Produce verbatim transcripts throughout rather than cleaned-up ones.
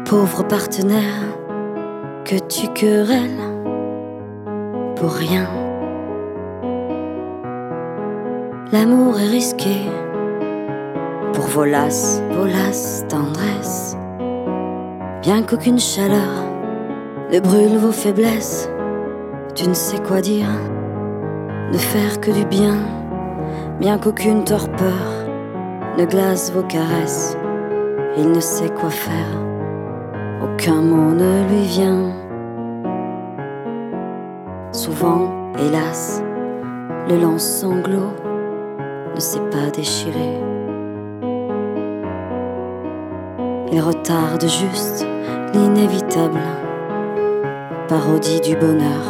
pauvre partenaire que tu querelles pour rien. L'amour est risqué pour vos lasses, vos lasses tendresses. Bien qu'aucune chaleur ne brûle vos faiblesses, tu ne sais quoi dire, ne faire que du bien. Bien qu'aucune torpeur ne glace vos caresses, il ne sait quoi faire, aucun mot ne lui vient. Souvent, hélas, le lent sanglot ne s'est pas déchiré. Il retarde juste l'inévitable parodie du bonheur.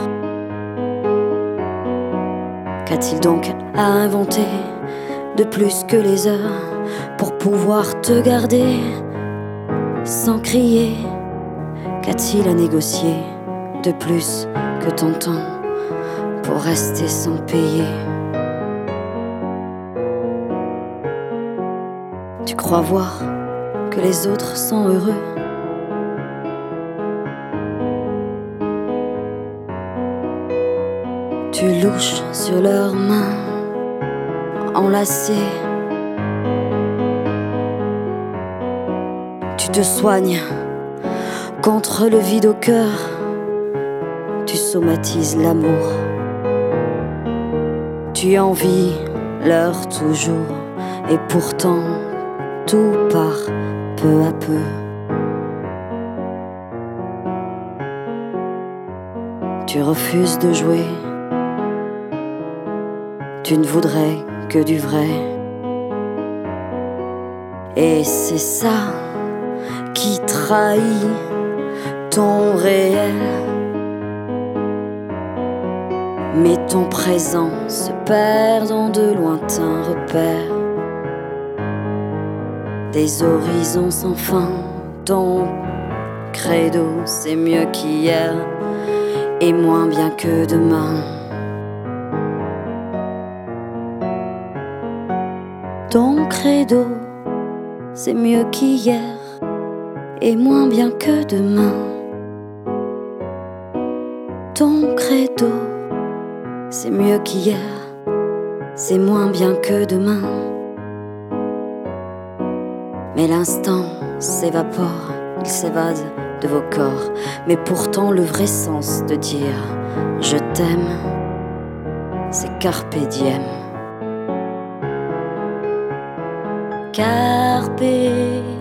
Qu'a-t-il donc à inventer de plus que les heures pour pouvoir te garder sans crier? Qu'a-t-il à négocier de plus que ton temps pour rester sans payer? Tu crois voir que les autres sont heureux? Tu louches sur leurs mains enlacées. Tu te soignes contre le vide au cœur. Tu somatises l'amour. Tu envies l'heure toujours. Et pourtant tout part peu à peu. Tu refuses de jouer. Tu ne voudrais que du vrai. Et c'est ça qui trahit ton réel. Mais ton présent se perd dans de lointains repères. Des horizons sans fin. Ton credo, c'est mieux qu'hier et moins bien que demain. Ton credo, c'est mieux qu'hier et moins bien que demain. Ton credo, c'est mieux qu'hier, c'est moins bien que demain. Mais l'instant s'évapore, il s'évade de vos corps. Mais pourtant le vrai sens de dire je t'aime, c'est carpe diem. Carpe